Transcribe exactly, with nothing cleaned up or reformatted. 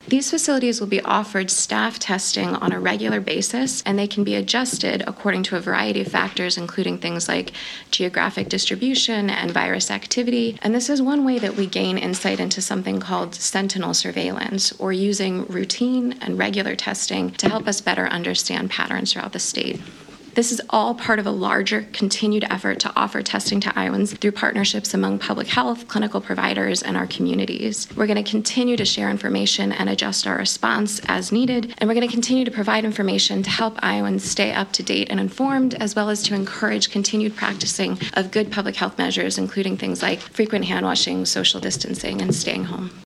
These facilities will be offered staff testing on a regular basis, and they can be adjusted according to a variety of factors, including things like geographic distribution and virus activity. And this is one way that we gain insight into something called sentinel surveillance, or using routine and regular testing to help us better understand patterns throughout the state. This is all part of a larger continued effort to offer testing to Iowans through partnerships among public health, clinical providers, and our communities. We're going to continue to share information and adjust our response as needed, and we're going to continue to provide information to help Iowans stay up to date and informed, as well as to encourage continued practicing of good public health measures, including things like frequent hand washing, social distancing, and staying home.